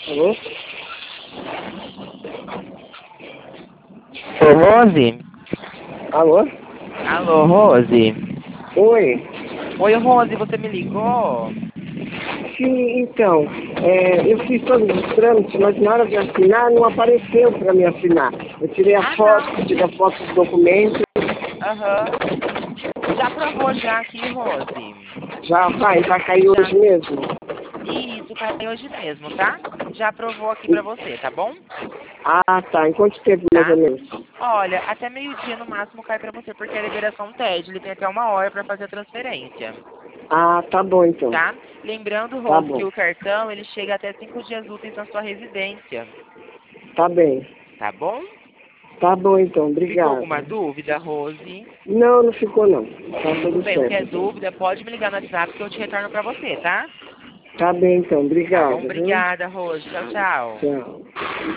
Alô? Ô, Rose? Alô? Alô, Rose? Oi. Oi, Rose, você me ligou? Sim, então, eu fiz todos os trâmites, mas na hora de assinar não apareceu para me assinar. Eu tirei a Ah, não. foto, tirei a foto dos documentos, Aham. Já aprovou já aqui, Rose? já caiu Já. hoje mesmo. Isso, caiu hoje mesmo, tá? Já aprovou aqui pra você, tá bom? Ah, tá. Em quanto tempo mais ou Tá? menos? Olha, até meio-dia no máximo cai pra você, porque é a liberação TED, ele tem até 1 hora pra fazer a transferência, Ah, tá bom então. tá? Lembrando, Tá Rose, que bom. o cartão, ele chega até 5 dias úteis na sua residência, Tá bem. tá bom? Tá bom então, Ficou obrigado. alguma dúvida, Rose? Não, não ficou não. Tá Tudo tudo bem, qualquer certo. dúvida, pode me ligar no WhatsApp que eu te retorno pra você, tá? Tá bem então, Tá bom? obrigado, viu? Obrigada, Rose. Tchau, tchau. Tchau.